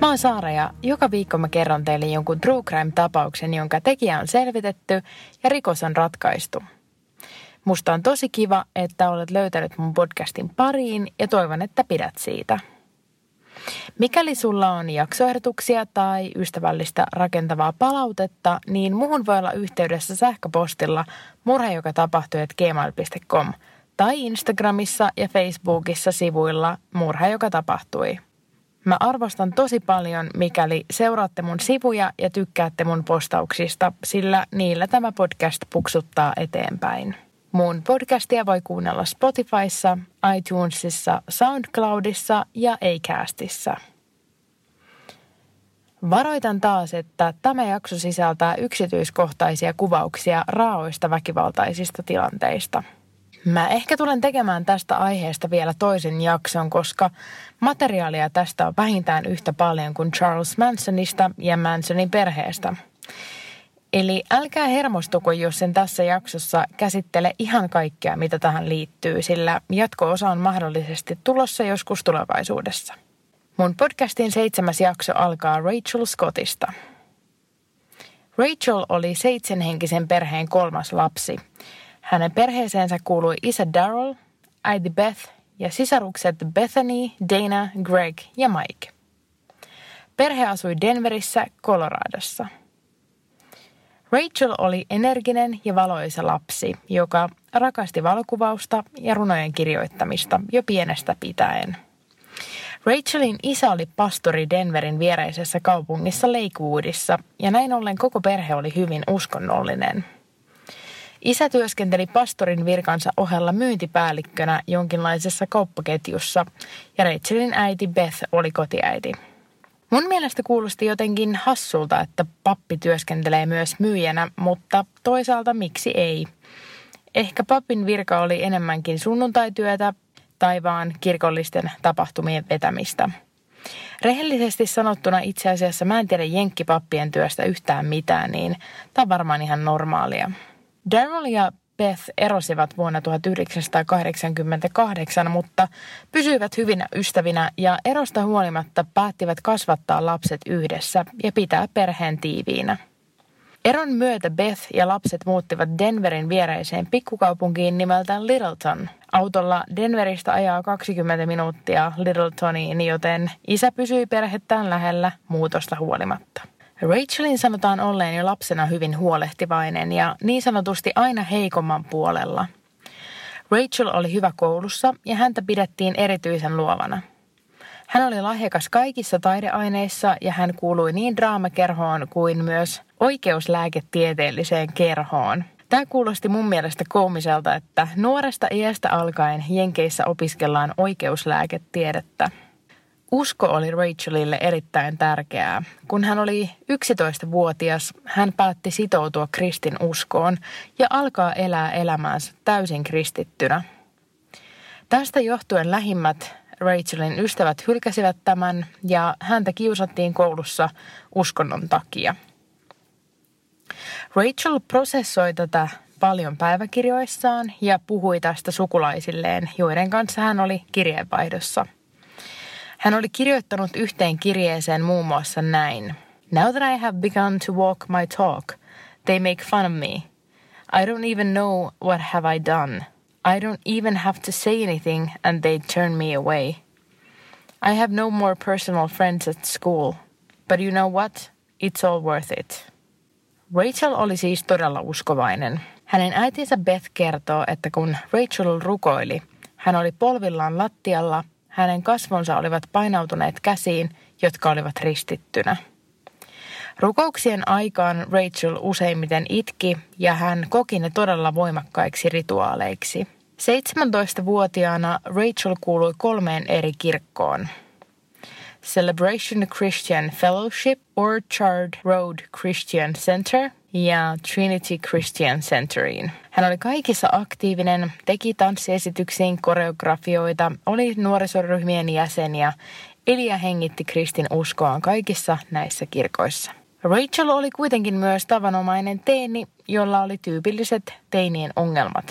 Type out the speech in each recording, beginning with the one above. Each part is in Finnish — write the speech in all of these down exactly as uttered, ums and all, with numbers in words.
Mä oon Saara ja joka viikko mä kerron teille jonkun true crime-tapauksen, jonka tekijä on selvitetty ja rikos on ratkaistu. Musta on tosi kiva, että olet löytänyt mun podcastin pariin ja toivon, että pidät siitä. Mikäli sulla on jaksoehdotuksia tai ystävällistä rakentavaa palautetta, niin muhun voi olla yhteydessä sähköpostilla murhajokatapahtui at gmail piste com tai Instagramissa ja Facebookissa sivuilla Murha, joka tapahtui. Mä arvostan tosi paljon, mikäli seuraatte mun sivuja ja tykkäätte mun postauksista, sillä niillä tämä podcast puksuttaa eteenpäin. Mun podcastia voi kuunnella Spotifyssa, iTunesissa, SoundCloudissa ja Acastissa. Varoitan taas, että tämä jakso sisältää yksityiskohtaisia kuvauksia raaoista väkivaltaisista tilanteista. Mä ehkä tulen tekemään tästä aiheesta vielä toisen jakson, koska materiaalia tästä on vähintään yhtä paljon kuin Charles Mansonista ja Mansonin perheestä. Eli älkää hermostuko, jos en tässä jaksossa käsittele ihan kaikkea, mitä tähän liittyy, sillä jatko-osa on mahdollisesti tulossa joskus tulevaisuudessa. Mun podcastin seitsemäs jakso alkaa Rachel Scottista. Rachel oli seitsemänhenkisen perheen kolmas lapsi. Hänen perheeseensä kuului isä Daryl, äiti Beth ja sisarukset Bethany, Dana, Greg ja Mike. Perhe asui Denverissä, Coloradossa. Rachel oli energinen ja valoisa lapsi, joka rakasti valokuvausta ja runojen kirjoittamista jo pienestä pitäen. Rachelin isä oli pastori Denverin viereisessä kaupungissa Lakewoodissa ja näin ollen koko perhe oli hyvin uskonnollinen. Isä työskenteli pastorin virkansa ohella myyntipäällikkönä jonkinlaisessa kauppaketjussa ja Rachelin äiti Beth oli kotiäiti. Mun mielestä kuulosti jotenkin hassulta, että pappi työskentelee myös myyjänä, mutta toisaalta miksi ei? Ehkä papin virka oli enemmänkin sunnuntaityötä tai vaan kirkollisten tapahtumien vetämistä. Rehellisesti sanottuna itse asiassa mä en tiedä jenkkipappien työstä yhtään mitään, niin tää on varmaan ihan normaalia. Daryl ja Beth erosivat vuonna tuhatyhdeksänsataakahdeksankymmentäkahdeksan, mutta pysyivät hyvinä ystävinä ja erosta huolimatta päättivät kasvattaa lapset yhdessä ja pitää perheen tiiviinä. Eron myötä Beth ja lapset muuttivat Denverin viereiseen pikkukaupunkiin nimeltään Littleton. Autolla Denveristä ajaa kaksikymmentä minuuttia Littletoniin, joten isä pysyi perhettään lähellä muutosta huolimatta. Rachelin sanotaan olleen jo lapsena hyvin huolehtivainen ja niin sanotusti aina heikomman puolella. Rachel oli hyvä koulussa ja häntä pidettiin erityisen luovana. Hän oli lahjakas kaikissa taideaineissa ja hän kuului niin draamakerhoon kuin myös oikeuslääketieteelliseen kerhoon. Tämä kuulosti mun mielestä koomiselta, että nuoresta iästä alkaen Jenkeissä opiskellaan oikeuslääketiedettä. Usko oli Rachelille erittäin tärkeää. Kun hän oli yksitoistavuotias, hän päätti sitoutua kristin uskoon ja alkaa elää elämäänsä täysin kristittynä. Tästä johtuen lähimmät Rachelin ystävät hylkäsivät tämän ja häntä kiusattiin koulussa uskonnon takia. Rachel prosessoi tätä paljon päiväkirjoissaan ja puhui tästä sukulaisilleen, joiden kanssa hän oli kirjeenvaihdossa. Hän oli kirjoittanut yhteen kirjeeseen muun muassa näin. Now that I have begun to walk my talk, they make fun of me. I don't even know what have I done. I don't even have to say anything and they turn me away. I have no more personal friends at school. But you know what? It's all worth it. Rachel oli siis todella uskovainen. Hänen äitinsä Beth kertoo, että kun Rachel rukoili, hän oli polvillaan lattialla. Hänen kasvonsa olivat painautuneet käsiin, jotka olivat ristittynä. Rukouksien aikaan Rachel useimmiten itki ja hän koki ne todella voimakkaiksi rituaaleiksi. seitsemäntoistavuotiaana Rachel kuului kolmeen eri kirkkoon. Celebration Christian Fellowship, Orchard Road Christian Center ja Trinity Christian Centeriin. Hän oli kaikissa aktiivinen, teki tanssiesityksiin koreografioita, oli nuorisoryhmien jäseniä, eli ja hengitti kristin uskoaan kaikissa näissä kirkoissa. Rachel oli kuitenkin myös tavanomainen teini, jolla oli tyypilliset teinien ongelmat.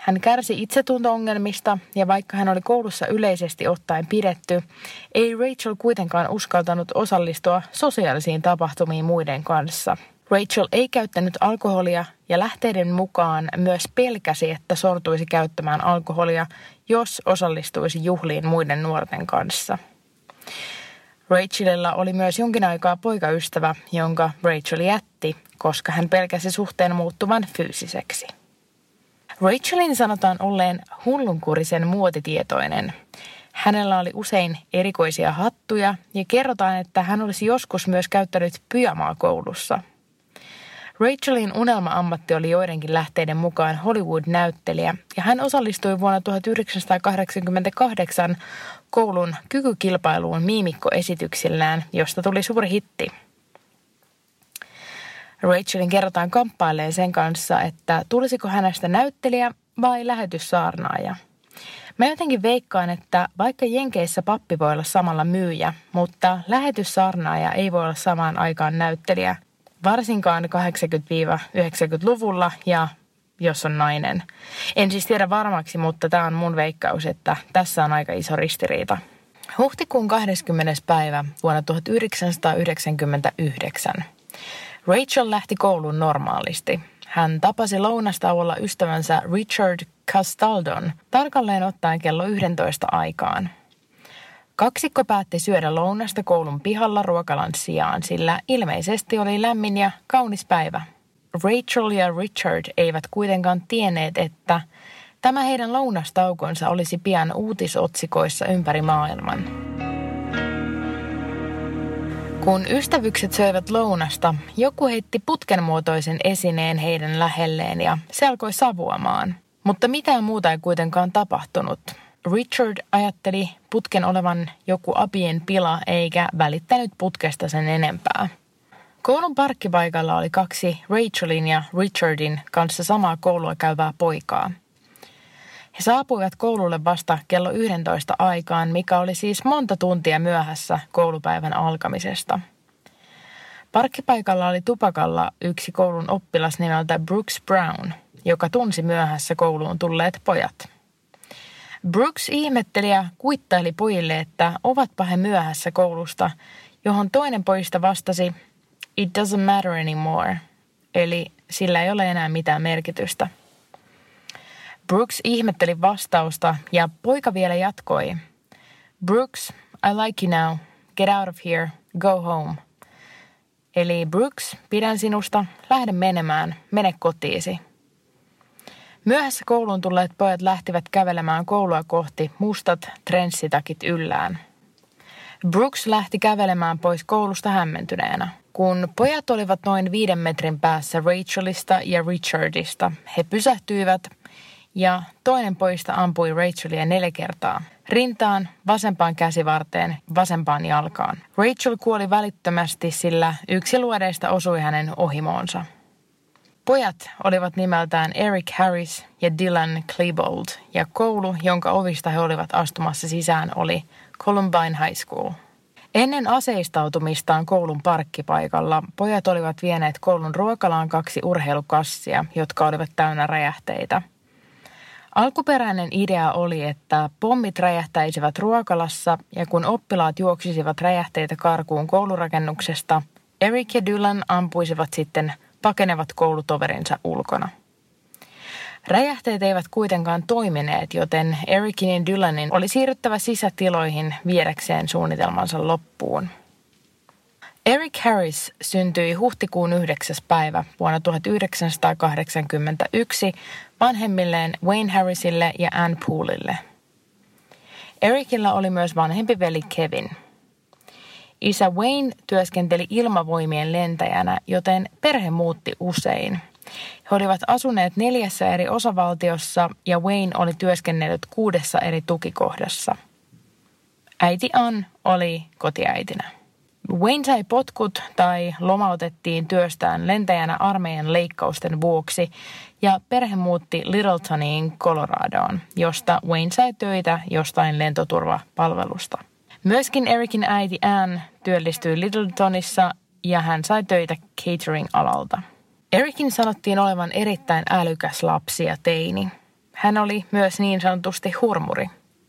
Hän kärsi itsetunto-ongelmista ja vaikka hän oli koulussa yleisesti ottaen pidetty, ei Rachel kuitenkaan uskaltanut osallistua sosiaalisiin tapahtumiin muiden kanssa. Rachel ei käyttänyt alkoholia ja lähteiden mukaan myös pelkäsi, että sortuisi käyttämään alkoholia, jos osallistuisi juhliin muiden nuorten kanssa. Rachelilla oli myös jonkin aikaa poikaystävä, jonka Rachel jätti, koska hän pelkäsi suhteen muuttuvan fyysiseksi. Rachelin sanotaan olleen hullunkurisen muotitietoinen. Hänellä oli usein erikoisia hattuja ja kerrotaan, että hän olisi joskus myös käyttänyt pyjamaa koulussa. Rachelin unelma-ammatti oli joidenkin lähteiden mukaan Hollywood-näyttelijä ja hän osallistui vuonna tuhatyhdeksänsataakahdeksankymmentäkahdeksan koulun kykykilpailuun miimikkoesityksillään, josta tuli suuri hitti. Rachelin kerrotaan kamppaileen sen kanssa, että tulisiko hänestä näyttelijä vai lähetyssaarnaaja. Mä jotenkin veikkaan, että vaikka Jenkeissä pappi voi olla samalla myyjä, mutta lähetyssaarnaaja ei voi olla samaan aikaan näyttelijä, varsinkaan kahdeksankymmentä-yhdeksänkymmentäluvulla ja jos on nainen. En siis tiedä varmaksi, mutta tämä on mun veikkaus, että tässä on aika iso ristiriita. Huhtikuun kahdeskymmenes päivä vuonna tuhatyhdeksänsataayhdeksänkymmentäyhdeksän. Rachel lähti kouluun normaalisti. Hän tapasi lounastauolla ystävänsä Richard Castaldon tarkalleen ottaen kello yksitoista aikaan. Kaksikko päätti syödä lounasta koulun pihalla ruokalan sijaan, sillä ilmeisesti oli lämmin ja kaunis päivä. Rachel ja Richard eivät kuitenkaan tienneet, että tämä heidän lounastaukonsa olisi pian uutisotsikoissa ympäri maailman. Kun ystävykset söivät lounasta, joku heitti putkenmuotoisen esineen heidän lähelleen ja se alkoi savuamaan. Mutta mitään muuta ei kuitenkaan tapahtunut. Richard ajatteli putken olevan joku apien pila eikä välittänyt putkesta sen enempää. Koulun parkkipaikalla oli kaksi Rachelin ja Richardin kanssa samaa koulua käyvää poikaa. He saapuivat koululle vasta kello yksitoista aikaan, mikä oli siis monta tuntia myöhässä koulupäivän alkamisesta. Parkkipaikalla oli tupakalla yksi koulun oppilas nimeltä Brooks Brown, joka tunsi myöhässä kouluun tulleet pojat. Brooks ihmetteli ja kuittaili pojille, että ovatpa he myöhässä koulusta, johon toinen pojista vastasi, "It doesn't matter anymore", eli sillä ei ole enää mitään merkitystä. Brooks ihmetteli vastausta ja poika vielä jatkoi. "Brooks, I like you now. Get out of here. Go home." Eli Brooks, pidän sinusta. Lähde menemään. Mene kotiisi. Myöhässä kouluun tulleet pojat lähtivät kävelemään koulua kohti mustat trenssitakit yllään. Brooks lähti kävelemään pois koulusta hämmentyneenä. Kun pojat olivat noin viiden metrin päässä Rachelista ja Richardista, he pysähtyivät ja toinen pojista ampui Rachelia neljä kertaa. Rintaan, vasempaan käsivarteen, vasempaan jalkaan. Rachel kuoli välittömästi, sillä yksi luodeista osui hänen ohimoonsa. Pojat olivat nimeltään Eric Harris ja Dylan Klebold, ja koulu, jonka ovista he olivat astumassa sisään, oli Columbine High School. Ennen aseistautumistaan koulun parkkipaikalla pojat olivat vieneet koulun ruokalaan kaksi urheilukassia, jotka olivat täynnä räjähteitä. Alkuperäinen idea oli, että pommit räjähtäisivät ruokalassa ja kun oppilaat juoksisivat räjähteitä karkuun koulurakennuksesta, Eric ja Dylan ampuisivat sitten pakenevat koulutoverinsa ulkona. Räjähteet eivät kuitenkaan toimineet, joten Ericin ja Dylanin oli siirryttävä sisätiloihin viedäkseen suunnitelmansa loppuun. Eric Harris syntyi huhtikuun yhdeksäs päivä vuonna tuhatyhdeksänsataakahdeksankymmentäyksi vanhemmilleen Wayne Harrisille ja Ann Poolille. Ericillä oli myös vanhempi veli Kevin. Isä Wayne työskenteli ilmavoimien lentäjänä, joten perhe muutti usein. He olivat asuneet neljässä eri osavaltiossa ja Wayne oli työskennellyt kuudessa eri tukikohdassa. Äiti Ann oli kotiäitinä. Wayne sai potkut tai lomautettiin työstään lentäjänä armeijan leikkausten vuoksi ja perhe muutti Littletoniin Coloradoon, josta Wayne sai töitä jostain lentoturvapalvelusta. Myöskin Ericin äiti Ann työllistyi Littletonissa ja hän sai töitä catering-alalta. Ericin sanottiin olevan erittäin älykäs lapsi ja teini. Hän oli myös niin sanotusti hurmuri.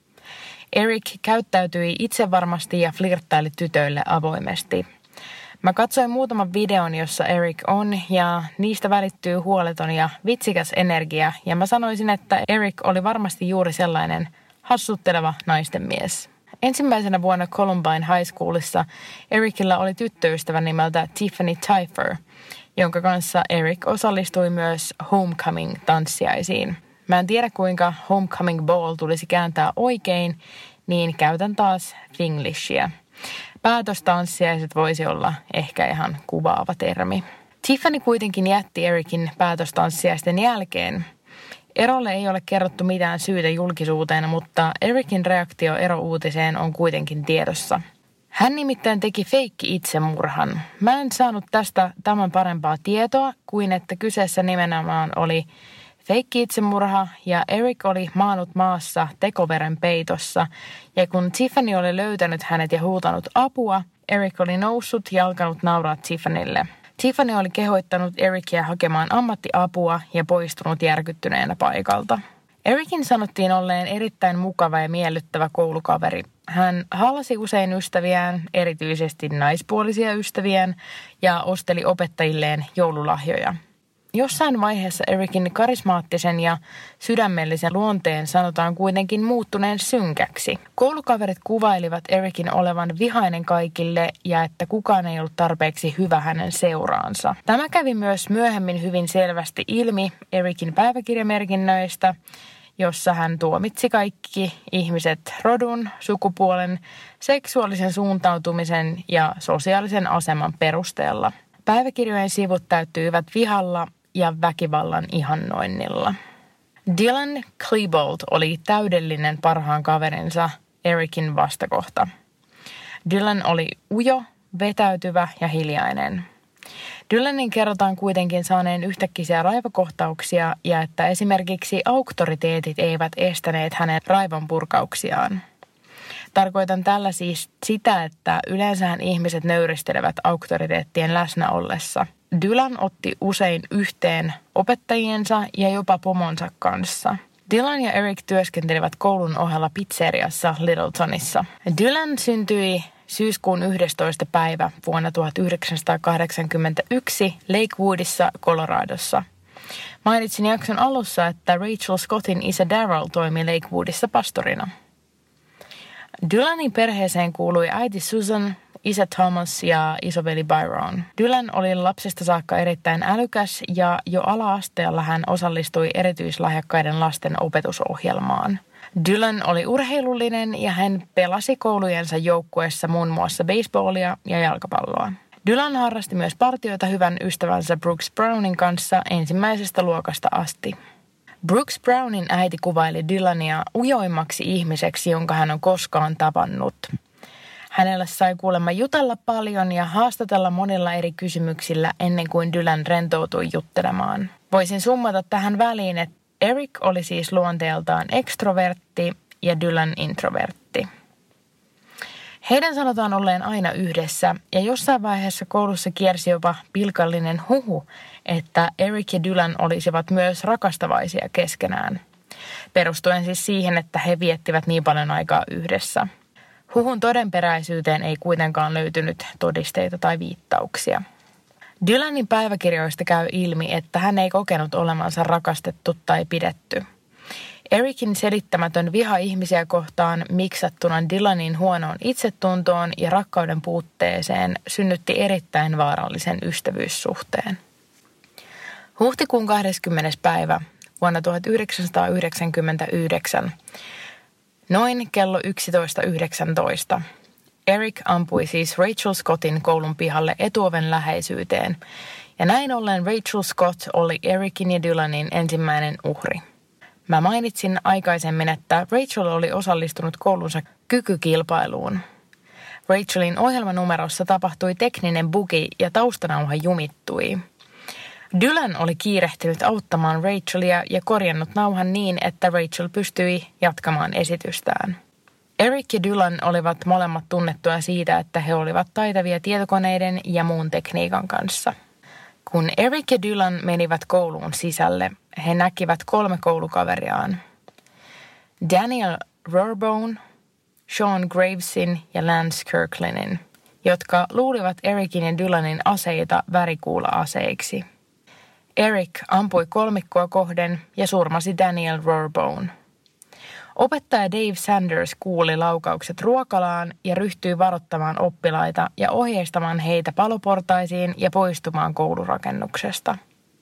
Eric käyttäytyi itsevarmasti ja flirttaili tytöille avoimesti. Mä katsoin muutaman videon, jossa Eric on, ja niistä välittyy huoleton ja vitsikäs energia, ja mä sanoisin, että Eric oli varmasti juuri sellainen hassutteleva naisten mies. Ensimmäisenä vuonna Columbine High Schoolissa Ericillä oli tyttöystävä nimeltä Tiffany Teifer, jonka kanssa Eric osallistui myös Homecoming-tanssiaisiin. Mä en tiedä, kuinka Homecoming Ball tulisi kääntää oikein, niin käytän taas Finglishia. Päätöstanssiaiset voisi olla ehkä ihan kuvaava termi. Tiffany kuitenkin jätti Ericin päätöstanssiaisten jälkeen. Erolle ei ole kerrottu mitään syytä julkisuuteen, mutta Ericin reaktio erouutiseen on kuitenkin tiedossa. Hän nimittäin teki feikki itsemurhan. Mä en saanut tästä tämän parempaa tietoa kuin että kyseessä nimenomaan oli feikki itsemurha ja Eric oli maannut maassa tekoveren peitossa. Ja kun Tiffany oli löytänyt hänet ja huutanut apua, Eric oli noussut ja alkanut nauraa Tiffanylle. Tiffany oli kehoittanut Ericia hakemaan ammattiapua ja poistunut järkyttyneenä paikalta. Ericin sanottiin olleen erittäin mukava ja miellyttävä koulukaveri. Hän haalasi usein ystäviään, erityisesti naispuolisia ystäviään, ja osteli opettajilleen joululahjoja. Jossain vaiheessa Ericin karismaattisen ja sydämellisen luonteen sanotaan kuitenkin muuttuneen synkäksi. Koulukaverit kuvailivat Ericin olevan vihainen kaikille ja että kukaan ei ollut tarpeeksi hyvä hänen seuraansa. Tämä kävi myös myöhemmin hyvin selvästi ilmi Ericin päiväkirjamerkinnöistä, jossa hän tuomitsi kaikki ihmiset rodun, sukupuolen, seksuaalisen suuntautumisen ja sosiaalisen aseman perusteella. Päiväkirjojen sivut täyttyivät vihalla ja väkivallan ihannoinnilla. Dylan Klebold oli täydellinen parhaan kaverinsa Ericin vastakohta. Dylan oli ujo, vetäytyvä ja hiljainen. Dylanin kerrotaan kuitenkin saaneen yhtäkkiä raivokohtauksia ja että esimerkiksi auktoriteetit eivät estäneet hänen raivonpurkauksiaan. Tarkoitan tällä siis sitä, että yleensähän ihmiset nöyristelevät auktoriteettien läsnä ollessa. Dylan otti usein yhteen opettajiensa ja jopa pomonsa kanssa. Dylan ja Eric työskentelivät koulun ohella pizzeriassa Littletonissa. Dylan syntyi syyskuun yhdestoista päivä vuonna tuhatyhdeksänsataakahdeksankymmentäyksi Lakewoodissa, Coloradossa. Mainitsin jakson alussa, että Rachel Scottin isä Darryl toimi Lakewoodissa pastorina. Dylanin perheeseen kuului äiti Susan, isä Thomas ja isoveli Byron. Dylan oli lapsesta saakka erittäin älykäs ja jo ala-asteella hän osallistui erityislahjakkaiden lasten opetusohjelmaan. Dylan oli urheilullinen ja hän pelasi koulujensa joukkueessa muun muassa baseballia ja jalkapalloa. Dylan harrasti myös partioita hyvän ystävänsä Brooks Brownin kanssa ensimmäisestä luokasta asti. Brooks Brownin äiti kuvaili Dylania ujoimmaksi ihmiseksi, jonka hän on koskaan tavannut. Hänellä sai kuulemma jutella paljon ja haastatella monilla eri kysymyksillä ennen kuin Dylan rentoutui juttelemaan. Voisin summata tähän väliin, että Eric oli siis luonteeltaan ekstrovertti ja Dylan introvertti. Heidän sanotaan olleen aina yhdessä ja jossain vaiheessa koulussa kiersi jopa pilkallinen huhu, että Eric ja Dylan olisivat myös rakastavaisia keskenään. Perustuen siis siihen, että he viettivät niin paljon aikaa yhdessä. Huhun todenperäisyyteen ei kuitenkaan löytynyt todisteita tai viittauksia. Dylanin päiväkirjoista käy ilmi, että hän ei kokenut olevansa rakastettu tai pidetty. Ericin selittämätön viha ihmisiä kohtaan miksattuna Dylanin huonoon itsetuntoon ja rakkauden puutteeseen synnytti erittäin vaarallisen ystävyyssuhteen. Huhtikuun kahdeskymmenes päivä vuonna tuhatyhdeksänsataayhdeksänkymmentäyhdeksän, noin kello yksitoista yhdeksäntoista, Eric ampui siis Rachel Scottin koulun pihalle etuoven läheisyyteen, ja näin ollen Rachel Scott oli Ericin ja Dylanin ensimmäinen uhri. Mä mainitsin aikaisemmin, että Rachel oli osallistunut koulunsa kykykilpailuun. Rachelin ohjelmanumerossa tapahtui tekninen bugi ja taustanauha jumittui. Dylan oli kiirehtinyt auttamaan Rachelia ja korjannut nauhan niin, että Rachel pystyi jatkamaan esitystään. Eric ja Dylan olivat molemmat tunnettuja siitä, että he olivat taitavia tietokoneiden ja muun tekniikan kanssa. Kun Eric ja Dylan menivät kouluun sisälle, he näkivät kolme koulukaveriaan. Daniel Rorebone, Sean Gravesin ja Lance Kirklinin, jotka luulivat Ericin ja Dylanin aseita värikuula-aseiksi. Eric ampui kolmikkoa kohden ja surmasi Daniel Rorebone. Opettaja Dave Sanders kuuli laukaukset ruokalaan ja ryhtyi varoittamaan oppilaita ja ohjeistamaan heitä paloportaisiin ja poistumaan koulurakennuksesta.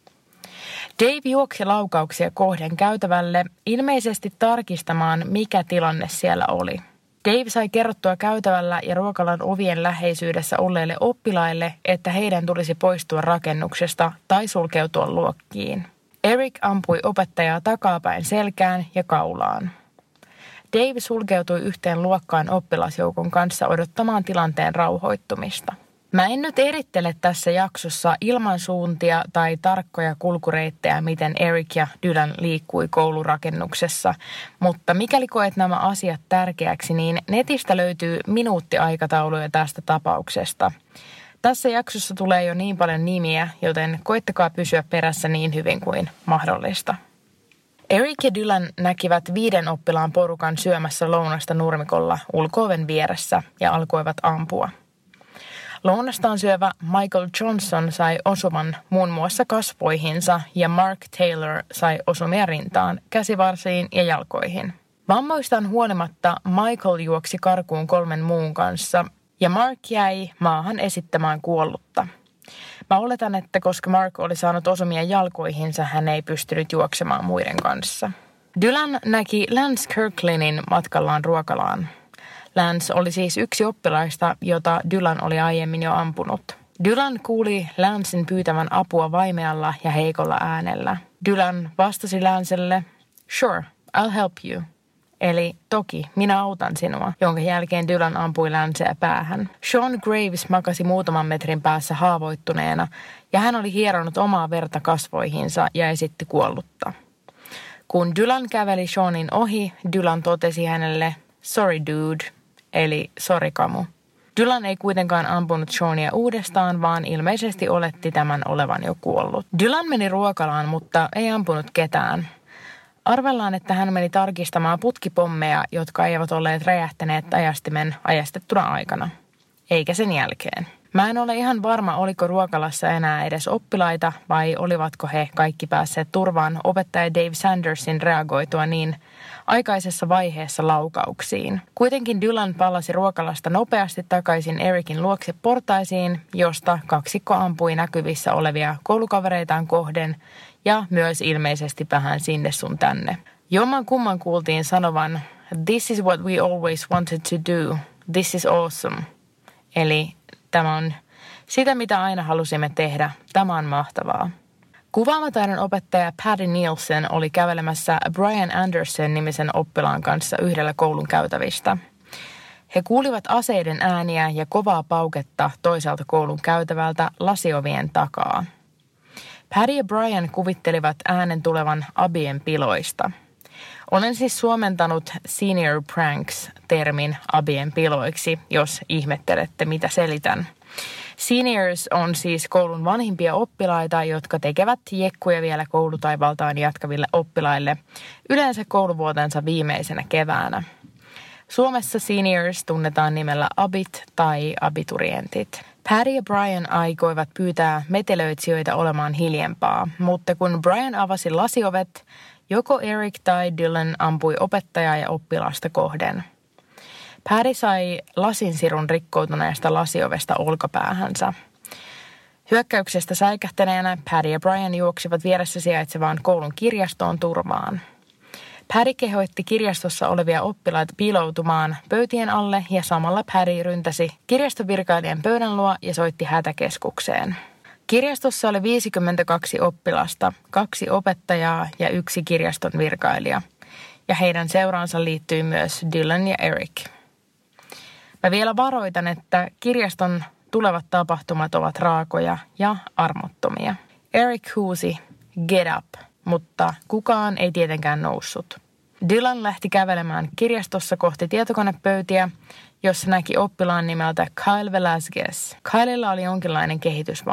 Dave juoksi laukauksia kohden käytävälle ilmeisesti tarkistamaan, mikä tilanne siellä oli. Dave sai kerrottua käytävällä ja ruokalan ovien läheisyydessä olleille oppilaille, että heidän tulisi poistua rakennuksesta tai sulkeutua luokkiin. Eric ampui opettajaa takapäin selkään ja kaulaan. Dave sulkeutui yhteen luokkaan oppilasjoukon kanssa odottamaan tilanteen rauhoittumista. Mä en nyt erittele tässä jaksossa ilmansuuntia tai tarkkoja kulkureittejä, miten Eric ja Dylan liikkui koulurakennuksessa, mutta mikäli koet nämä asiat tärkeäksi, niin netistä löytyy minuuttiaikatauluja tästä tapauksesta. Tässä jaksossa tulee jo niin paljon nimiä, joten koittakaa pysyä perässä niin hyvin kuin mahdollista. Eric ja Dylan näkivät viiden oppilaan porukan syömässä lounasta nurmikolla ulko-oven vieressä ja alkoivat ampua. Lounastaan syövä Michael Johnson sai osuman muun muassa kasvoihinsa ja Mark Taylor sai osumia rintaan, käsivarsiin ja jalkoihin. Vammoistaan huolimatta Michael juoksi karkuun kolmen muun kanssa ja Mark jäi maahan esittämään kuollutta. Mä oletan, että koska Mark oli saanut osumia jalkoihinsa, hän ei pystynyt juoksemaan muiden kanssa. Dylan näki Lance Kirklinin matkallaan ruokalaan. Lance oli siis yksi oppilaista, jota Dylan oli aiemmin jo ampunut. Dylan kuuli Lancen pyytävän apua vaimealla ja heikolla äänellä. Dylan vastasi Lancelle, "Sure, I'll help you." Eli toki, minä autan sinua, jonka jälkeen Dylan ampui Lancea päähän. Sean Graves makasi muutaman metrin päässä haavoittuneena ja hän oli hieronut omaa verta kasvoihinsa ja esitti kuollutta. Kun Dylan käveli Seanin ohi, Dylan totesi hänelle, "Sorry dude", eli "Sorry kamu". Dylan ei kuitenkaan ampunut Seania uudestaan, vaan ilmeisesti oletti tämän olevan jo kuollut. Dylan meni ruokalaan, mutta ei ampunut ketään. Arvellaan, että hän meni tarkistamaan putkipommeja, jotka eivät olleet räjähtäneet ajastimen ajastettuna aikana. Eikä sen jälkeen. Mä en ole ihan varma, oliko ruokalassa enää edes oppilaita vai olivatko he kaikki päässeet turvaan opettaja Dave Sandersin reagoitua niin aikaisessa vaiheessa laukauksiin. Kuitenkin Dylan palasi ruokalasta nopeasti takaisin Ericin luokse portaisiin, josta kaksikko ampui näkyvissä olevia koulukavereitaan kohden ja myös ilmeisesti vähän sinne sun tänne. Jomman kumman kuultiin sanovan, "This is what we always wanted to do. This is awesome." Eli tämä on sitä, mitä aina halusimme tehdä. Tämä on mahtavaa. Kuvaamataidon opettaja Patty Nielsen oli kävelemässä Brian Anderson-nimisen oppilaan kanssa yhdellä koulun käytävistä. He kuulivat aseiden ääniä ja kovaa pauketta toiselta koulun käytävältä lasiovien takaa. Patty ja Brian kuvittelivat äänen tulevan abien piloista. Olen siis suomentanut senior pranks-termin abien piloiksi, jos ihmettelette, mitä selitän. Seniors on siis koulun vanhimpia oppilaita, jotka tekevät jekkuja vielä koulutaivaltaan jatkaville oppilaille, yleensä kouluvuotensa viimeisenä keväänä. Suomessa seniors tunnetaan nimellä abit tai abiturientit. Patty ja Brian aikoivat pyytää metelöitsijöitä olemaan hiljempaa, mutta kun Brian avasi lasiovet, joko Eric tai Dylan ampui opettajaa ja oppilasta kohden. Patty sai lasinsirun rikkoutuneesta lasiovesta olkapäähänsä. Hyökkäyksestä säikähtäneenä Patty ja Brian juoksivat vieressä sijaitsevaan koulun kirjastoon turvaan. Patty kehoitti kirjastossa olevia oppilaita piiloutumaan pöytien alle ja samalla Patty ryntäsi kirjastovirkailijan pöydän luo ja soitti hätäkeskukseen. Kirjastossa oli viisikymmentäkaksi oppilasta, kaksi opettajaa ja yksi kirjaston virkailija. Ja heidän seuraansa liittyy myös Dylan ja Eric. Mä vielä varoitan, että kirjaston tulevat tapahtumat ovat raakoja ja armottomia. Eric huusi, "Get up!", mutta kukaan ei tietenkään noussut. Dylan lähti kävelemään kirjastossa kohti tietokonepöytiä, jossa näki oppilaan nimeltä Kyle Velasquez. Kylella oli jonkinlainen kehitysvamma.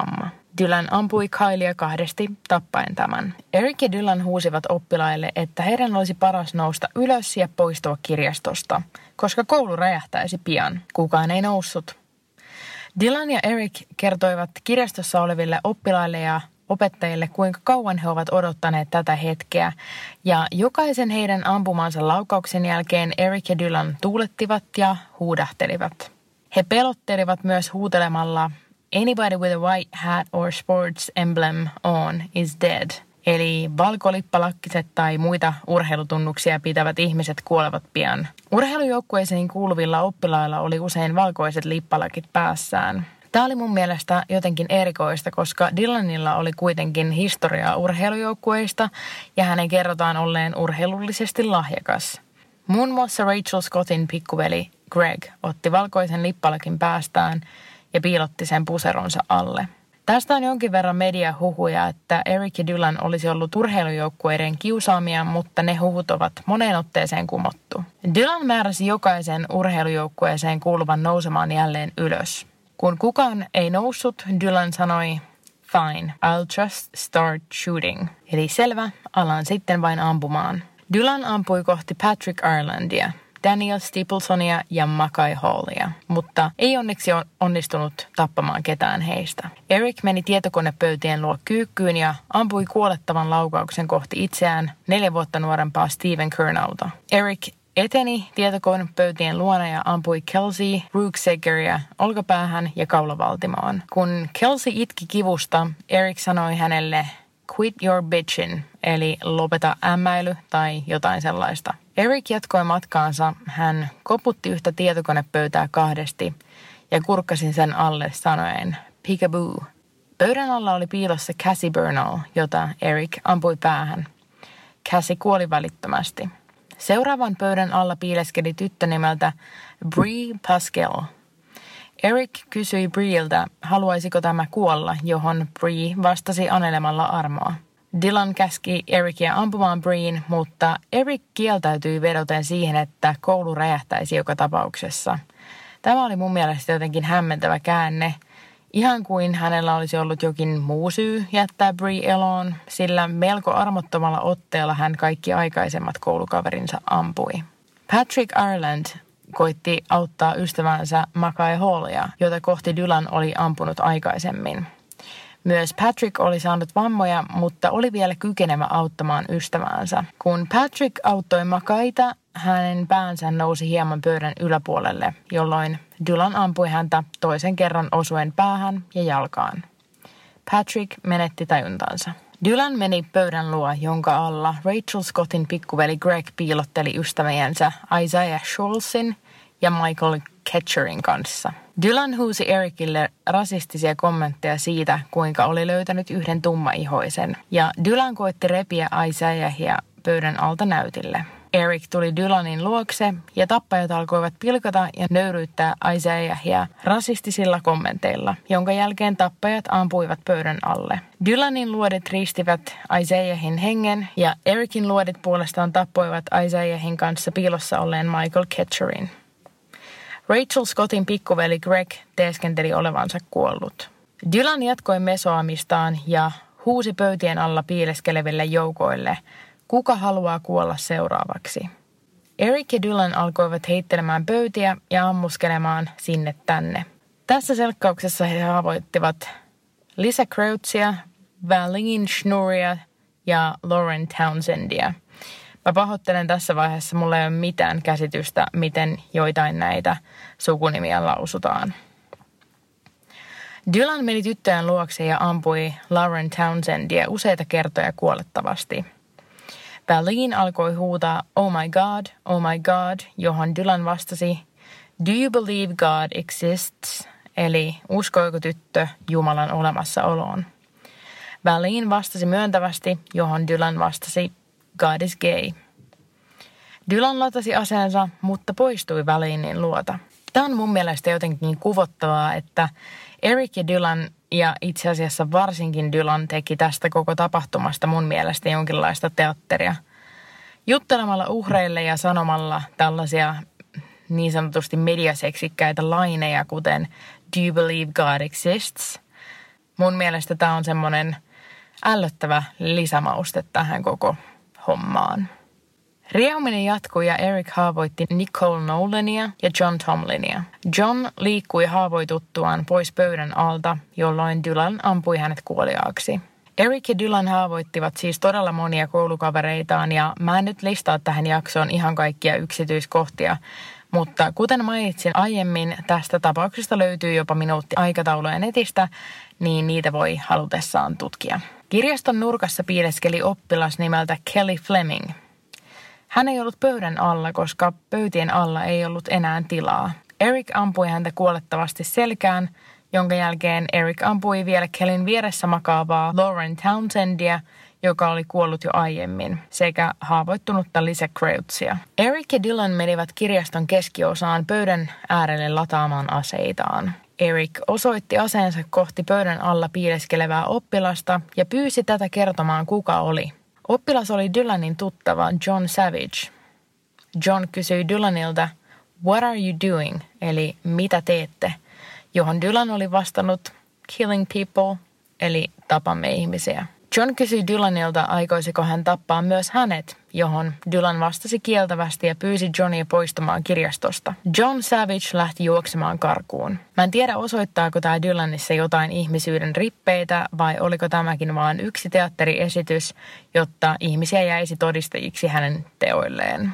Dylan ampui Kylea kahdesti tappaen tämän. Eric ja Dylan huusivat oppilaille, että heidän olisi paras nousta ylös ja poistua kirjastosta, koska koulu räjähtäisi pian. Kukaan ei noussut. Dylan ja Eric kertoivat kirjastossa oleville oppilaille ja opettajille, kuinka kauan he ovat odottaneet tätä hetkeä. Ja jokaisen heidän ampumansa laukauksen jälkeen Eric ja Dylan tuulettivat ja huudahtelivat. He pelottelivat myös huutelemalla "Anybody with a white hat or sports emblem on is dead." Eli valkolippalakkiset tai muita urheilutunnuksia pitävät ihmiset kuolevat pian. Urheilujoukkueeseen kuuluvilla oppilailla oli usein valkoiset lippalakit päässään. Tämä oli mun mielestä jotenkin erikoista, koska Dylanilla oli kuitenkin historiaa urheilujoukkueista ja hänen kerrotaan olleen urheilullisesti lahjakas. Muun muassa Rachel Scottin pikkuveli Greg otti valkoisen lippalakin päästään ja piilotti sen puseronsa alle. Tästä on jonkin verran mediahuhuja, että Eric ja Dylan olisi ollut urheilujoukkueiden kiusaamia, mutta ne huhut ovat moneen otteeseen kumottu. Dylan määräsi jokaisen urheilujoukkueeseen kuuluvan nousemaan jälleen ylös. Kun kukaan ei noussut, Dylan sanoi, "Fine, I'll just start shooting." Eli selvä, alan sitten vain ampumaan. Dylan ampui kohti Patrick Irelandia, Daniel Staplesonia ja Mackay Hallia, mutta ei onneksi onnistunut tappamaan ketään heistä. Eric meni tietokonepöytien luo kyykkyyn ja ampui kuolettavan laukauksen kohti itseään neljä vuotta nuorempaa Stephen Kernauta. Eric eteni tietokonepöytien luona ja ampui Kelsey Ruegsegeria olkapäähän ja kaulavaltimoon. Kun Kelsey itki kivusta, Eric sanoi hänelle "Quit your bitchin", eli lopeta ämmäily tai jotain sellaista. Eric jatkoi matkaansa, hän koputti yhtä tietokonepöytää kahdesti ja kurkkasi sen alle sanoen "Peekaboo". Pöydän alla oli piilossa Cassie Bernal, jota Eric ampui päähän. Cassie kuoli välittömästi. Seuraavan pöydän alla piileskeli tyttö nimeltä Bree Pascal. Eric kysyi Breeltä, haluaisiko tämä kuolla, johon Bree vastasi anelemalla armoa. Dylan käski Ericia ampumaan Breen, mutta Eric kieltäytyi vedoten siihen, että koulu räjähtäisi joka tapauksessa. Tämä oli mun mielestä jotenkin hämmentävä käänne, ihan kuin hänellä olisi ollut jokin muu syy jättää Bree eloon, sillä melko armottomalla otteella hän kaikki aikaisemmat koulukaverinsa ampui. Patrick Ireland koitti auttaa ystävänsä Mackay Hallia, jota kohti Dylan oli ampunut aikaisemmin. Myös Patrick oli saanut vammoja, mutta oli vielä kykenevä auttamaan ystäväänsä. Kun Patrick auttoi Mackayta, hänen päänsä nousi hieman pöydän yläpuolelle, jolloin Dylan ampui häntä toisen kerran osuen päähän ja jalkaan. Patrick menetti tajuntansa. Dylan meni pöydän luo, jonka alla Rachel Scottin pikkuveli Greg piilotteli ystäväjänsä Isaiah Schultzin ja Michael Ketcherin kanssa. Dylan huusi Ericille rasistisia kommentteja siitä, kuinka oli löytänyt yhden tummaihoisen, ja Dylan koetti repiä Isaiahia pöydän alta näytille. Eric tuli Dylanin luokse ja tappajat alkoivat pilkata ja nöyryyttää Isaiahia rasistisilla kommenteilla, jonka jälkeen tappajat ampuivat pöydän alle. Dylanin luodit riistivät Isaiahin hengen ja Ericin luodit puolestaan tappoivat Isaiahin kanssa piilossa olleen Michael Ketcherin. Rachel Scottin pikkuveli Greg teeskenteli olevansa kuollut. Dylan jatkoi mesoamistaan ja huusi pöytien alla piileskeleville joukoille, kuka haluaa kuolla seuraavaksi. Eric ja Dylan alkoivat heittelemään pöytiä ja ammuskelemaan sinne tänne. Tässä selkkauksessa he haavoittivat Lisa Crouchia, Valeen Schnuria ja Lauren Townsendia. Mä pahoittelen tässä vaiheessa, mulla ei ole mitään käsitystä, miten joitain näitä sukunimiä lausutaan. Dylan meni tyttöjen luokse ja ampui Lauren Townsendia useita kertoja kuolettavasti. Valeen alkoi huutaa "Oh my God, oh my God", johon Dylan vastasi "Do you believe God exists?", eli uskoiko tyttö Jumalan olemassaoloon. Valeen vastasi myöntävästi, johon Dylan vastasi "God is gay". Dylan latasi aseensa, mutta poistui Valeenin luota. Tämä on mun mielestä jotenkin kuvottavaa, että Eric ja Dylan ja itse asiassa varsinkin Dylan teki tästä koko tapahtumasta mun mielestä jonkinlaista teatteria. Juttelemalla uhreille ja sanomalla tällaisia niin sanotusti mediaseksikkäitä laineja, kuten "Do you believe God exists?", Mun mielestä tämä on semmoinen ällöttävä lisämauste tähän koko hommaan. Riehuminen jatkui ja Eric haavoitti Nicole Nolania ja John Tomlinia. John liikkui haavoituttuaan pois pöydän alta, jolloin Dylan ampui hänet kuoliaaksi. Eric ja Dylan haavoittivat siis todella monia koulukavereitaan ja mä en nyt listaa tähän jaksoon ihan kaikkia yksityiskohtia, mutta kuten mainitsin aiemmin, tästä tapauksesta löytyy jopa minuutti aikatauluja netistä, niin niitä voi halutessaan tutkia. Kirjaston nurkassa piileskeli oppilas nimeltä Kelly Fleming. Hän ei ollut pöydän alla, koska pöytien alla ei ollut enää tilaa. Eric ampui häntä kuolettavasti selkään, jonka jälkeen Eric ampui vielä Kellyn vieressä makaavaa Lauren Townsendia, joka oli kuollut jo aiemmin, sekä haavoittunutta Lisa Crouchia. Eric ja Dylan menivät kirjaston keskiosaan pöydän äärelle lataamaan aseitaan. Eric osoitti aseensa kohti pöydän alla piileskelevää oppilasta ja pyysi tätä kertomaan, kuka oli. Oppilas oli Dylanin tuttava John Savage. John kysyi Dylanilta, "What are you doing?" eli "mitä teette?", johon Dylan oli vastannut, "Killing people", eli "tapamme ihmisiä". John kysyi Dylanilta, aikoisiko hän tappaa myös hänet, johon Dylan vastasi kieltävästi ja pyysi Johnia poistumaan kirjastosta. John Savage lähti juoksemaan karkuun. Mä en tiedä, osoittaako tämä Dylanissa jotain ihmisyyden rippeitä vai oliko tämäkin vain yksi teatteriesitys, jotta ihmisiä jäisi todistajiksi hänen teoilleen.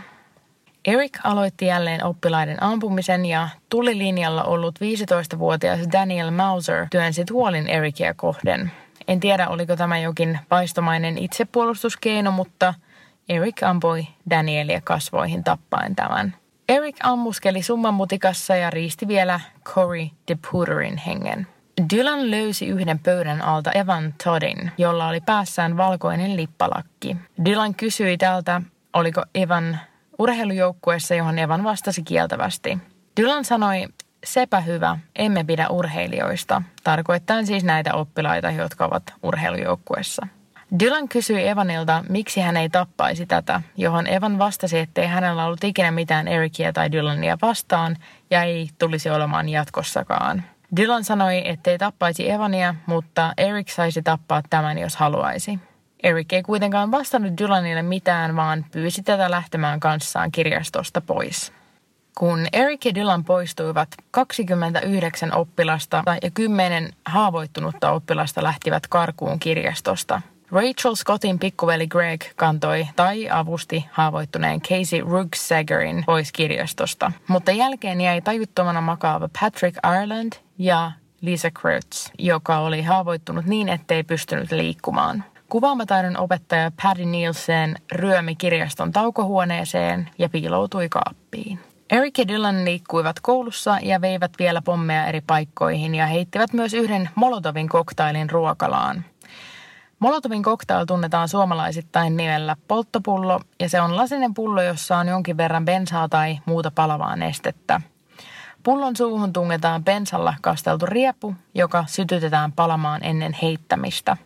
Eric aloitti jälleen oppilaiden ampumisen ja tulilinjalla ollut viisitoistavuotias Daniel Mauser työnsi tuolin Ericia kohden. En tiedä, oliko tämä jokin vaistomainen itsepuolustuskeino, mutta Eric ampui Danielia kasvoihin tappaen tämän. Eric ammuskeli summanmutikassa ja riisti vielä Corey DePuterin hengen. Dylan löysi yhden pöydän alta Evan Toddin, jolla oli päässään valkoinen lippalakki. Dylan kysyi tältä, oliko Evan urheilujoukkueessa, johon Evan vastasi kieltävästi. Dylan sanoi, "Sepä hyvä, emme pidä urheilijoista", tarkoittaen siis näitä oppilaita, jotka ovat urheilujoukkueessa. Dylan kysyi Evanilta, miksi hän ei tappaisi tätä, johon Evan vastasi, ettei hänellä ollut ikinä mitään Ericia tai Dylania vastaan ja ei tulisi olemaan jatkossakaan. Dylan sanoi, ettei tappaisi Evania, mutta Eric saisi tappaa tämän, jos haluaisi. Eric ei kuitenkaan vastannut Dylanille mitään, vaan pyysi tätä lähtemään kanssaan kirjastosta pois. Kun Eric ja Dylan poistuivat, kaksikymmentäyhdeksän oppilasta ja kymmenen haavoittunutta oppilasta lähtivät karkuun kirjastosta. Rachel Scottin pikkuveli Greg kantoi tai avusti haavoittuneen Casey Rugsaggerin pois kirjastosta, mutta jälkeen jäi tajuttomana makaava Patrick Ireland ja Lisa Crouch, joka oli haavoittunut niin, ettei pystynyt liikkumaan. Kuvaamataidon opettaja Paddy Nielsen ryömi kirjaston taukohuoneeseen ja piiloutui kaappiin. Eric ja Dylan liikkuivat koulussa ja veivät vielä pommeja eri paikkoihin ja heittivät myös yhden Molotovin koktailin ruokalaan. Molotovin koktail tunnetaan suomalaisittain nimellä polttopullo ja se on lasinen pullo, jossa on jonkin verran bensaa tai muuta palavaa nestettä. Pullon suuhun tungetaan bensalla kasteltu rieppu, joka sytytetään palamaan ennen heittämistä.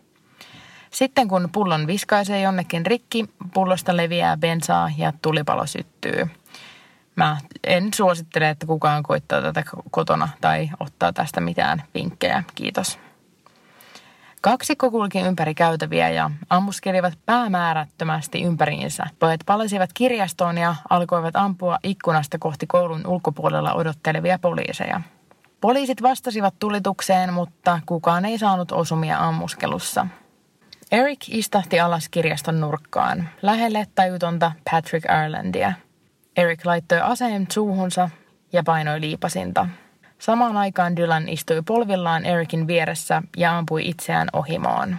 Sitten kun pullon viskaisee jonnekin rikki, pullosta leviää bensaa ja tulipalo syttyy. Mä en suosittele, että kukaan koittaa tätä kotona tai ottaa tästä mitään vinkkejä. Kiitos. Kaksikko kulki ympäri käytäviä ja ammuskelivat päämäärättömästi ympäriinsä. Pojat palasivat kirjastoon ja alkoivat ampua ikkunasta kohti koulun ulkopuolella odottelevia poliiseja. Poliisit vastasivat tulitukseen, mutta kukaan ei saanut osumia ammuskelussa. Eric istahti alas kirjaston nurkkaan, lähelle tajutonta Patrick Irelandia. Eric laittoi aseen suuhunsa ja painoi liipasinta. Samaan aikaan Dylan istui polvillaan Ericin vieressä ja ampui itseään ohimoon.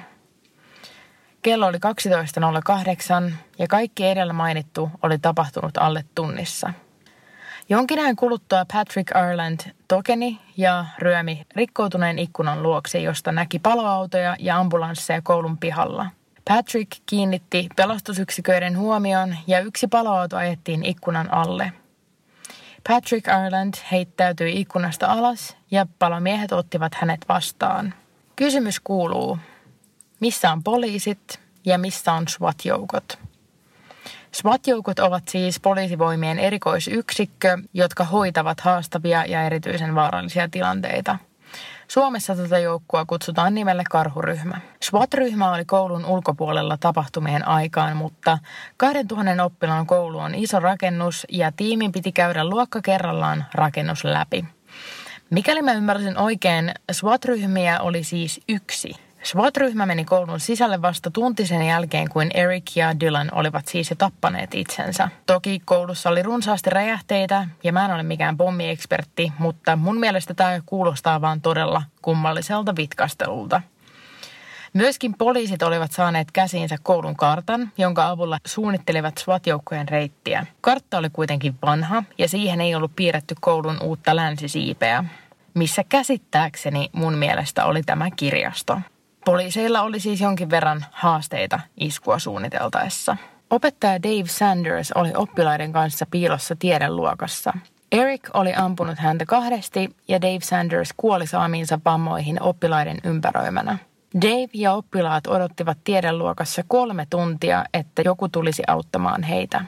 Kello oli kaksitoista nolla kahdeksan ja kaikki edellä mainittu oli tapahtunut alle tunnissa. Jonkin ajan kuluttua Patrick Ireland tokeni ja ryömi rikkoutuneen ikkunan luokse, josta näki paloautoja ja ambulansseja koulun pihalla. Patrick kiinnitti pelastusyksiköiden huomion ja yksi paloauto ajettiin ikkunan alle. Patrick Ireland heittäytyi ikkunasta alas ja palomiehet ottivat hänet vastaan. Kysymys kuuluu, missä on poliisit ja missä on SWAT-joukot? SWAT-joukot ovat siis poliisivoimien erikoisyksikkö, jotka hoitavat haastavia ja erityisen vaarallisia tilanteita. Suomessa tätä joukkoa kutsutaan nimellä karhuryhmä. SWAT-ryhmä oli koulun ulkopuolella tapahtumien aikaan, mutta kahdentuhannen oppilaan koulu on iso rakennus ja tiimin piti käydä luokka kerrallaan rakennus läpi. Mikäli mä ymmärsin oikein, SWAT-ryhmiä oli siis yksi. SWAT-ryhmä meni koulun sisälle vasta tunti sen jälkeen, kuin Eric ja Dylan olivat siis jo tappaneet itsensä. Toki koulussa oli runsaasti räjähteitä ja mä en ole mikään pommiekspertti, mutta mun mielestä tämä kuulostaa vaan todella kummalliselta vitkastelulta. Myöskin poliisit olivat saaneet käsiinsä koulun kartan, jonka avulla suunnittelivat SWAT-joukkojen reittiä. Kartta oli kuitenkin vanha ja siihen ei ollut piirretty koulun uutta länsisiipeä, missä käsittääkseni mun mielestä oli tämä kirjasto. Poliiseilla oli siis jonkin verran haasteita iskua suunniteltaessa. Opettaja Dave Sanders oli oppilaiden kanssa piilossa tiedeluokassa. Eric oli ampunut häntä kahdesti ja Dave Sanders kuoli saamiinsa vammoihin oppilaiden ympäröimänä. Dave ja oppilaat odottivat tiedeluokassa kolme tuntia, että joku tulisi auttamaan heitä.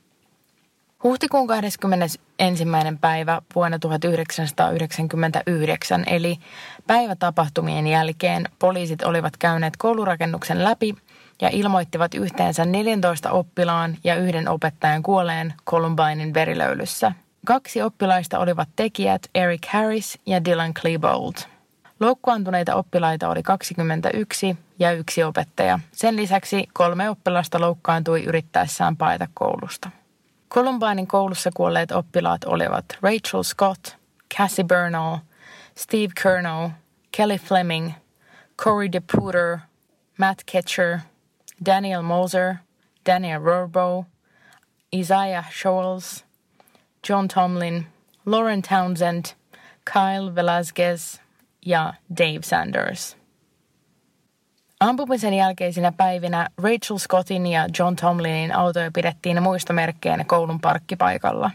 Huhtikuun kahdeskymmenesensimmäinen päivä vuonna tuhatyhdeksänsataayhdeksänkymmentäyhdeksän, eli päivätapahtumien jälkeen, poliisit olivat käyneet koulurakennuksen läpi ja ilmoittivat yhteensä neljäntoista oppilaan ja yhden opettajan kuolleen Columbinein verilöylyssä. Kaksi oppilaista olivat tekijät Eric Harris ja Dylan Klebold. Loukkaantuneita oppilaita oli kaksikymmentäyksi ja yksi opettaja. Sen lisäksi kolme oppilasta loukkaantui yrittäessään paeta koulusta. Columbinein koulussa kuolleet oppilaat olivat Rachel Scott, Cassie Bernal, Steve Curnow, Kelly Fleming, Corey DePuter, Matt Ketcher, Daniel Moser, Daniel Rorbo, Isaiah Scholes, John Tomlin, Lauren Townsend, Kyle Velasquez ja Dave Sanders. Ampumisen jälkeisinä päivinä Rachel Scottin ja John Tomlinin autoja pidettiin muistomerkkeinä koulun parkkipaikalla.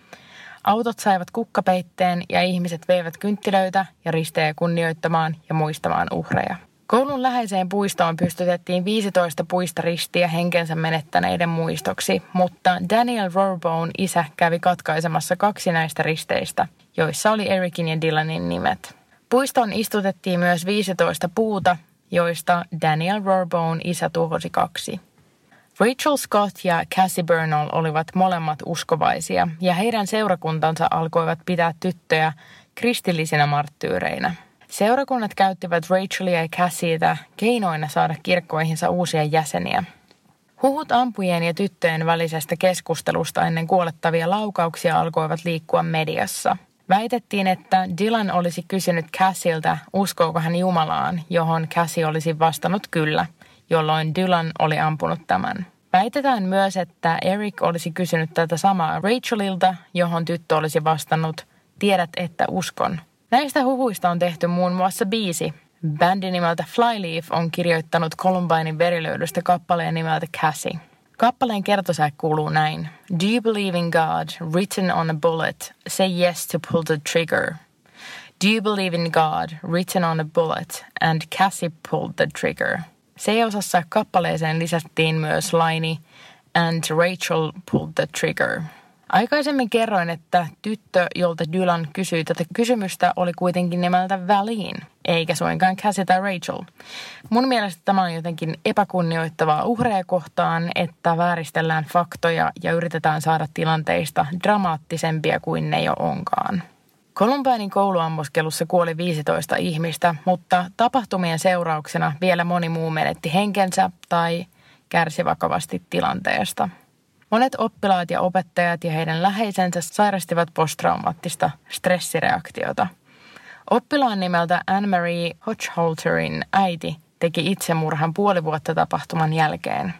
Autot saivat kukkapeitteen ja ihmiset veivät kynttilöitä ja ristejä kunnioittamaan ja muistamaan uhreja. Koulun läheiseen puistoon pystytettiin viisitoista puista ristiä henkensä menettäneiden muistoksi, mutta Daniel Rorbone isä kävi katkaisemassa kaksi näistä risteistä, joissa oli Ericin ja Dylanin nimet. Puistoon istutettiin myös viisitoista puuta, joista Daniel Rorbone isä tuhosi kaksi. Rachel Scott ja Cassie Bernal olivat molemmat uskovaisia ja heidän seurakuntansa alkoivat pitää tyttöjä kristillisinä marttyyreinä. Seurakunnat käyttivät Rachelia ja Cassieta keinoina saada kirkkoihinsa uusia jäseniä. Huhut ampujien ja tyttöjen välisestä keskustelusta ennen kuolettavia laukauksia alkoivat liikkua mediassa. Väitettiin, että Dylan olisi kysynyt Cassieltä, uskooko hän Jumalaan, johon Cassie olisi vastannut kyllä, jolloin Dylan oli ampunut tämän. Väitetään myös, että Eric olisi kysynyt tätä samaa Rachelilta, johon tyttö olisi vastannut, tiedät, että uskon. Näistä huhuista on tehty muun muassa biisi. Bändi nimeltä Flyleaf on kirjoittanut Columbinein verilöylystä kappaleen nimeltä Cassie. Kappaleen kertosäe kuuluu näin. Do you believe in God, written on a bullet, say yes to pull the trigger. Do you believe in God, written on a bullet, and Cassie pulled the trigger. C-osassa kappaleeseen lisättiin myös laini, and Rachel pulled the trigger. Aikaisemmin kerroin, että tyttö, jolta Dylan kysyi tätä kysymystä, oli kuitenkin nimeltä Valeen, eikä suinkaan Cassie tai Rachel. Mun mielestä tämä on jotenkin epäkunnioittavaa uhreja kohtaan, että vääristellään faktoja ja yritetään saada tilanteista dramaattisempia kuin ne jo onkaan. Columbinein kouluammuskelussa kuoli viisitoista ihmistä, mutta tapahtumien seurauksena vielä moni muu menetti henkensä tai kärsi vakavasti tilanteesta. Monet oppilaat ja opettajat ja heidän läheisensä sairastivat posttraumaattista stressireaktiota. Oppilaan nimeltä Anne-Marie Hochholterin äiti teki itsemurhan puoli vuotta tapahtuman jälkeen.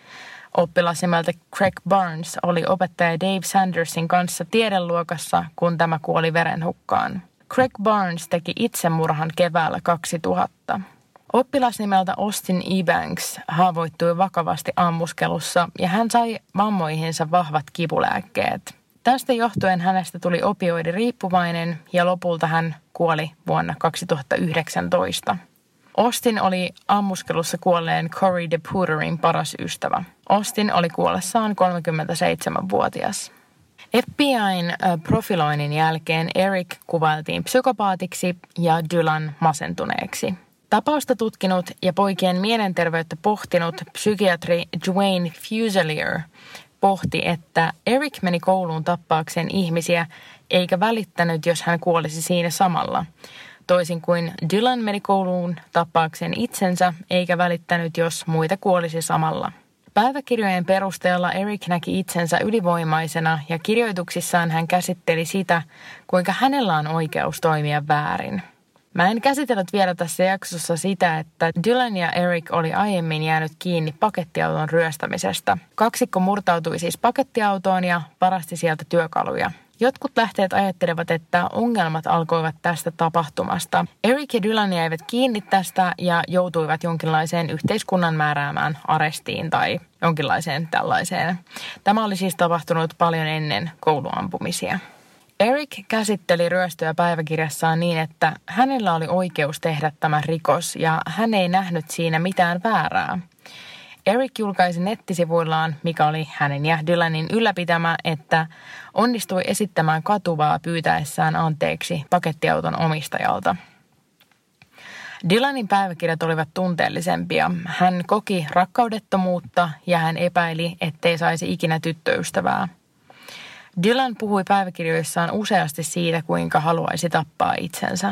Oppilas nimeltä Craig Barnes oli opettaja Dave Sandersin kanssa tiedeluokassa, kun tämä kuoli verenhukkaan. Craig Barnes teki itsemurhan keväällä kaksituhatta. Oppilas nimeltä Austin Ebanks haavoittui vakavasti ammuskelussa ja hän sai vammoihinsa vahvat kipulääkkeet. Tästä johtuen hänestä tuli opioidiriippuvainen ja lopulta hän kuoli vuonna kaksituhattayhdeksäntoista. Austin oli ammuskelussa kuolleen Corey DePuterin paras ystävä. Austin oli kuollessaan kolmekymmentäseitsemänvuotias. F B I:n profiloinnin jälkeen Eric kuvailtiin psykopaatiksi ja Dylan masentuneeksi. Tapausta tutkinut ja poikien mielenterveyttä pohtinut psykiatri Duane Fuselier pohti, että Eric meni kouluun tappaakseen ihmisiä eikä välittänyt, jos hän kuolisi siinä samalla. Toisin kuin Dylan meni kouluun tappaakseen itsensä eikä välittänyt, jos muita kuolisi samalla. Päiväkirjojen perusteella Eric näki itsensä ylivoimaisena ja kirjoituksissaan hän käsitteli sitä, kuinka hänellä on oikeus toimia väärin. Mä en käsitellyt vielä tässä jaksossa sitä, että Dylan ja Eric oli aiemmin jäänyt kiinni pakettiauton ryöstämisestä. Kaksikko murtautui siis pakettiautoon ja varasti sieltä työkaluja. Jotkut lähteet ajattelevat, että ongelmat alkoivat tästä tapahtumasta. Eric ja Dylan jäivät kiinni tästä ja joutuivat jonkinlaiseen yhteiskunnan määräämään arestiin tai jonkinlaiseen tällaiseen. Tämä oli siis tapahtunut paljon ennen kouluampumisia. Eric käsitteli ryöstöä päiväkirjassaan niin, että hänellä oli oikeus tehdä tämä rikos ja hän ei nähnyt siinä mitään väärää. Eric julkaisi nettisivuillaan, mikä oli hänen ja Dylanin ylläpitämä, että onnistui esittämään katuvaa pyytäessään anteeksi pakettiauton omistajalta. Dylanin päiväkirjat olivat tunteellisempia. Hän koki rakkaudettomuutta ja hän epäili, ettei saisi ikinä tyttöystävää. Dylan puhui päiväkirjoissaan useasti siitä, kuinka haluaisi tappaa itsensä.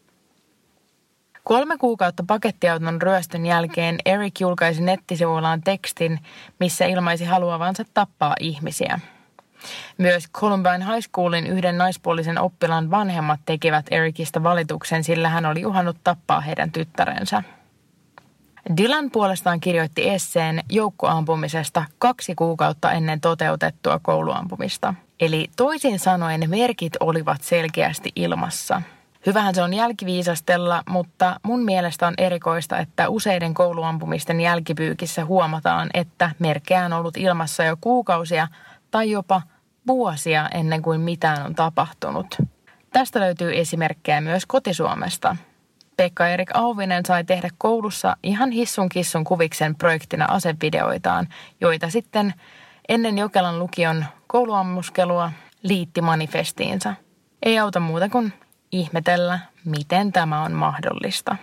Kolme kuukautta pakettiauton ryöstön jälkeen Eric julkaisi nettisivuillaan tekstin, missä ilmaisi haluavansa tappaa ihmisiä. Myös Columbine High Schoolin yhden naispuolisen oppilaan vanhemmat tekivät Ericistä valituksen, sillä hän oli uhannut tappaa heidän tyttärensä. Dylan puolestaan kirjoitti esseen joukkoampumisesta kaksi kuukautta ennen toteutettua kouluampumista. Eli toisin sanoen merkit olivat selkeästi ilmassa. Hyvähän se on jälkiviisastella, mutta mun mielestä on erikoista, että useiden kouluampumisten jälkipyykissä huomataan, että merkkejä on ollut ilmassa jo kuukausia tai jopa vuosia ennen kuin mitään on tapahtunut. Tästä löytyy esimerkkejä myös kotisuomesta. Pekka Erik Auvinen sai tehdä koulussa ihan hissun kissun kuviksen projektina asevideoitaan, joita sitten ennen Jokelan lukion kouluammuskelua liitti manifestiinsa. Ei auta muuta kuin ihmetellä, miten tämä on mahdollista.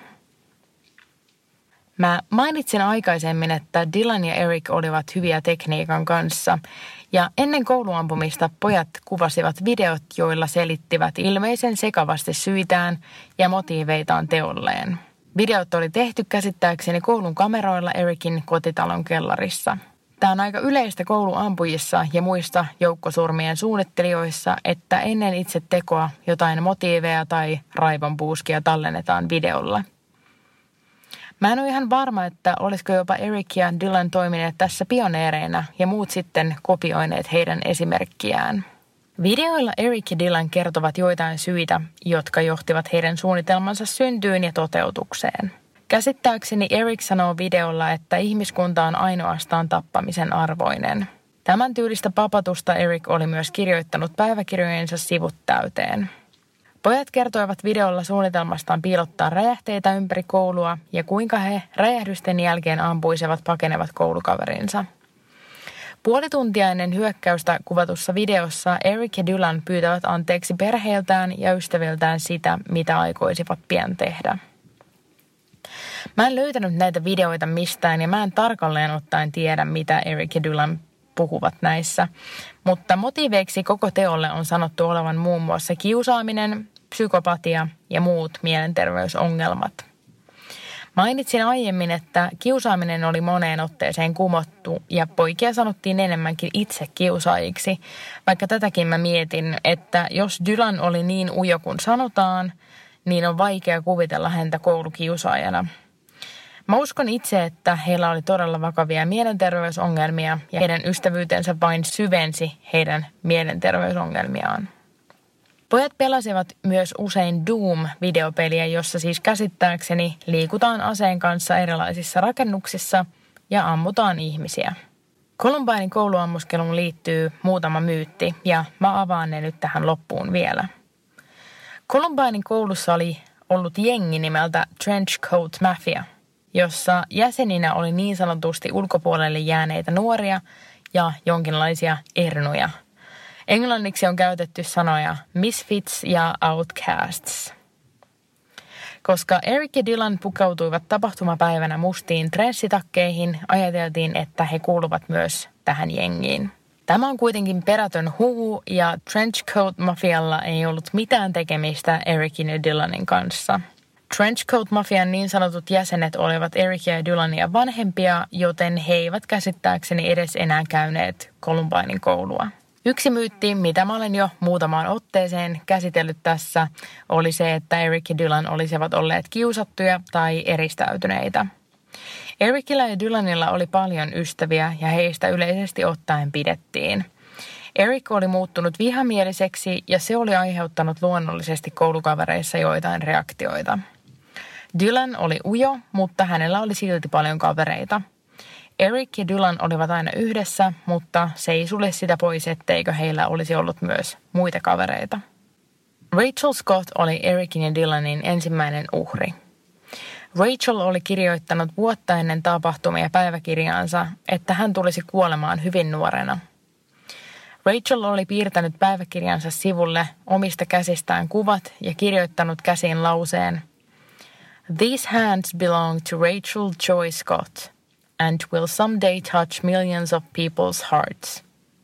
Mä mainitsin aikaisemmin, että Dylan ja Eric olivat hyviä tekniikan kanssa ja ennen kouluampumista pojat kuvasivat videot, joilla selittivät ilmeisen sekavasti syitään ja motiiveitaan teolleen. Videot oli tehty käsittääkseni koulun kameroilla Ericin kotitalon kellarissa. Tämä on aika yleistä kouluampujissa ja muista joukkosurmien suunnittelijoissa, että ennen itse tekoa jotain motiiveja tai raivonpuuskia tallennetaan videolla. Mä en ole ihan varma, että olisiko jopa Eric ja Dylan toimineet tässä pioneereina ja muut sitten kopioineet heidän esimerkkiään. Videoilla Eric ja Dylan kertovat joitain syitä, jotka johtivat heidän suunnitelmansa syntyyn ja toteutukseen. Käsittääkseni Eric sanoo videolla, että ihmiskunta on ainoastaan tappamisen arvoinen. Tämän tyylistä papatusta Eric oli myös kirjoittanut päiväkirjojensa sivut täyteen. Pojat kertoivat videolla suunnitelmastaan piilottaa räjähteitä ympäri koulua ja kuinka he räjähdysten jälkeen ampuisivat pakenevat koulukaverinsa. Puoli tuntia ennen hyökkäystä kuvatussa videossa Eric ja Dylan pyytävät anteeksi perheiltään ja ystäviltään sitä, mitä aikoisivat pian tehdä. Mä en löytänyt näitä videoita mistään ja mä en tarkalleen ottaen tiedä, mitä Eric ja Dylan puhuvat näissä, mutta motiiveiksi koko teolle on sanottu olevan muun muassa kiusaaminen, psykopatia ja muut mielenterveysongelmat. Mainitsin aiemmin, että kiusaaminen oli moneen otteeseen kumottu ja poikia sanottiin enemmänkin itse kiusaajiksi, vaikka tätäkin mä mietin, että jos Dylan oli niin ujo kuin sanotaan, niin on vaikea kuvitella häntä koulukiusaajana. Mä uskon itse, että heillä oli todella vakavia mielenterveysongelmia ja heidän ystävyytensä vain syvensi heidän mielenterveysongelmiaan. Pojat pelasivat myös usein Doom-videopeliä, jossa siis käsittääkseni liikutaan aseen kanssa erilaisissa rakennuksissa ja ammutaan ihmisiä. Columbinen kouluammuskeluun liittyy muutama myytti ja mä avaan ne nyt tähän loppuun vielä. Columbinen koulussa oli ollut jengi nimeltä Trenchcoat Mafia, jossa jäseninä oli niin sanotusti ulkopuolelle jääneitä nuoria ja jonkinlaisia ernoja. Englanniksi on käytetty sanoja misfits ja outcasts. Koska Eric ja Dylan pukeutuivat tapahtumapäivänä mustiin trenssitakkeihin, ajateltiin, että he kuuluvat myös tähän jengiin. Tämä on kuitenkin perätön huhu ja Trenchcoat Mafialla ei ollut mitään tekemistä Ericin ja Dylanin kanssa. Trenchcoat Mafian niin sanotut jäsenet olivat Ericia ja Dylania vanhempia, joten he eivät käsittääkseni edes enää käyneet Columbinen koulua. Yksi myytti, mitä mä olen jo muutamaan otteeseen käsitellyt tässä, oli se, että Eric ja Dylan olisivat olleet kiusattuja tai eristäytyneitä. Ericillä ja Dylanilla oli paljon ystäviä ja heistä yleisesti ottaen pidettiin. Eric oli muuttunut vihamieliseksi ja se oli aiheuttanut luonnollisesti koulukavereissa joitain reaktioita. Dylan oli ujo, mutta hänellä oli silti paljon kavereita. Eric ja Dylan olivat aina yhdessä, mutta se ei sulje sitä pois, etteikö heillä olisi ollut myös muita kavereita. Rachel Scott oli Ericin ja Dylanin ensimmäinen uhri. Rachel oli kirjoittanut vuotta ennen tapahtumia päiväkirjaansa, että hän tulisi kuolemaan hyvin nuorena. Rachel oli piirtänyt päiväkirjansa sivulle omista käsistään kuvat ja kirjoittanut käsiin lauseen "These hands belong to Rachel Joy Scott and will someday touch millions of people's hearts."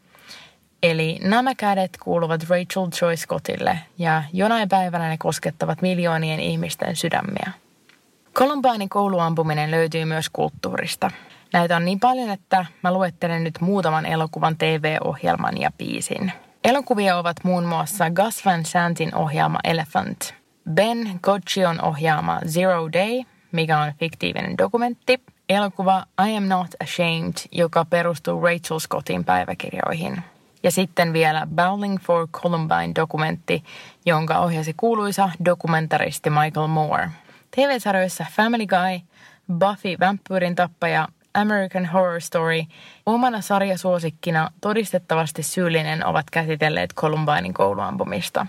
Eli nämä kädet kuuluvat Rachel Joy Scottille ja jonain päivänä ne koskettavat miljoonien ihmisten sydämiä. Columbinen kouluampuminen löytyy myös kulttuurista. Näitä on niin paljon, että mä luettelen nyt muutaman elokuvan T V-ohjelman ja biisin. Elokuvia ovat muun muassa Gus Van Santin ohjaama Elephant, Ben Goccion ohjaama Zero Day, mikä on fiktiivinen dokumentti, elokuva I Am Not Ashamed, joka perustuu Rachel Scottin päiväkirjoihin. Ja sitten vielä Bowling for Columbine-dokumentti, jonka ohjasi kuuluisa dokumentaristi Michael Moore. T V-sarjoissa Family Guy, Buffy vampyyrin tappaja, American Horror Story, omana sarjasuosikkina todistettavasti syyllinen ovat käsitelleet Columbinen kouluampumista.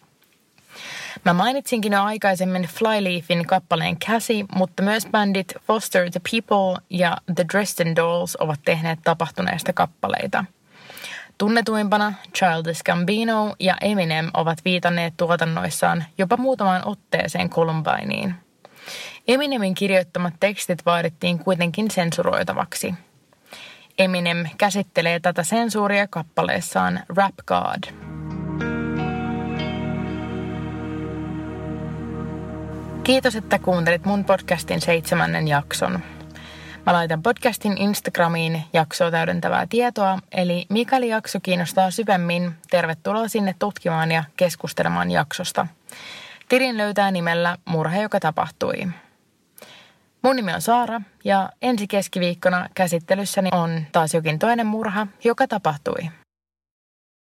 Mä mainitsinkin jo aikaisemmin Flyleafin kappaleen Cassie, mutta myös bändit Foster the People ja The Dresden Dolls ovat tehneet tapahtuneesta kappaleita. Tunnetuimpana Childish Gambino ja Eminem ovat viitanneet tuotannoissaan jopa muutamaan otteeseen Columbineen. Eminemin kirjoittamat tekstit vaadittiin kuitenkin sensuroitavaksi. Eminem käsittelee tätä sensuuria kappaleessaan Rap God. Kiitos, että kuuntelit mun podcastin seitsemännen jakson. Mä laitan podcastin Instagramiin jaksoa täydentävää tietoa, eli mikäli jakso kiinnostaa syvemmin, tervetuloa sinne tutkimaan ja keskustelemaan jaksosta. Tilin löytää nimellä Murha, joka tapahtui. Mun nimi on Saara ja ensi keskiviikkona käsittelyssäni on taas jokin toinen murha, joka tapahtui.